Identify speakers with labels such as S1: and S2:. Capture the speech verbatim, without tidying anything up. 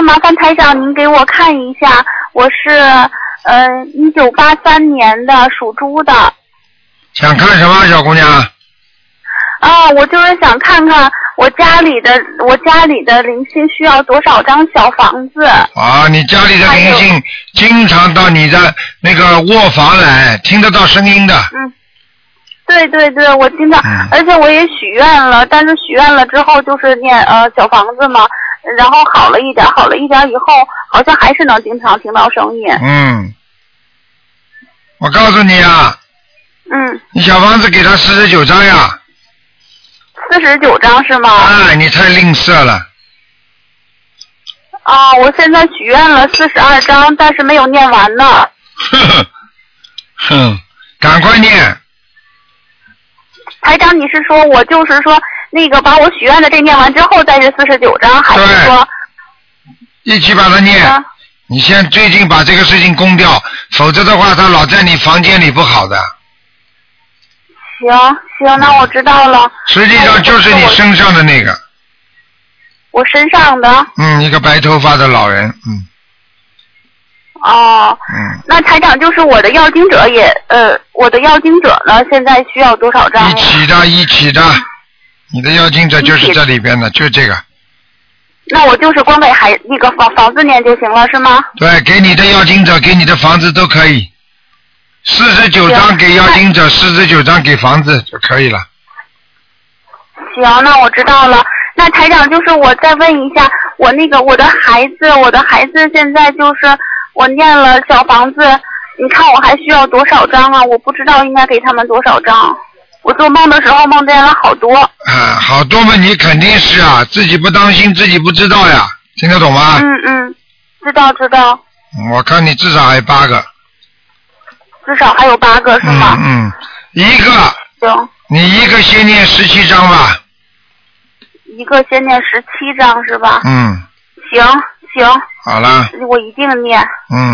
S1: 麻烦台长您给我看一下，我是呃一九八三年的属猪的。
S2: 想看什么，小姑娘？
S1: 啊，我就是想看看我家里的我家里的灵性需要多少张小房子。
S2: 啊，你家里的灵性经常到你的那个卧房来，听得到声音的。
S1: 嗯，对对对，我经常，
S2: 嗯、
S1: 而且我也许愿了，但是许愿了之后就是念呃小房子嘛，然后好了一点，好了一点以后，好像还是能经常听到声音。
S2: 嗯，我告诉你啊，
S1: 嗯，
S2: 你小房子给他四十九张呀。
S1: 四十九张是吗？
S2: 哎，你太吝啬了。
S1: 啊，我现在许愿了四十二张，但是没有念完呢。
S2: 哼哼，哼，赶快念。
S1: 台长，你是说我就是说那个把我许愿的这念完之后再是四十九张，还是说
S2: 一起把它念？啊、你先最近把这个事情攻掉，否则的话他老在你房间里不好的。
S1: 行行，那我知道了。
S2: 实际上就是你身上的那个。
S1: 我身上的。
S2: 嗯，一个白头发的老人，嗯。
S1: 哦。
S2: 嗯。
S1: 那台长就是我的要经者也呃，我的要经者呢，现在需要多少张？
S2: 一起的，一起的。你的要经者就是这里边的，就这个。
S1: 那我就是光给孩那个房房子念就行了，是吗？
S2: 对，给你的要经者，给你的房子都可以。四十九张给要经者，四十九张给房子就可以了。
S1: 行，那我知道了。那台长就是我再问一下，我那个我的孩子，我的孩子现在就是我念了小房子，你看我还需要多少张啊？我不知道应该给他们多少张。我做梦的时候梦见了好多。
S2: 啊，好多嘛，你肯定是啊，自己不当心，自己不知道呀，听得懂吗？
S1: 嗯嗯，知道知道。
S2: 我看你至少还有八个。
S1: 至少还有八个是吗？
S2: 嗯嗯，一个。
S1: 行。
S2: 你一个先念十七章吧。
S1: 一个先念十七章是吧？
S2: 嗯。
S1: 行行。
S2: 好了。
S1: 我一定念。
S2: 嗯。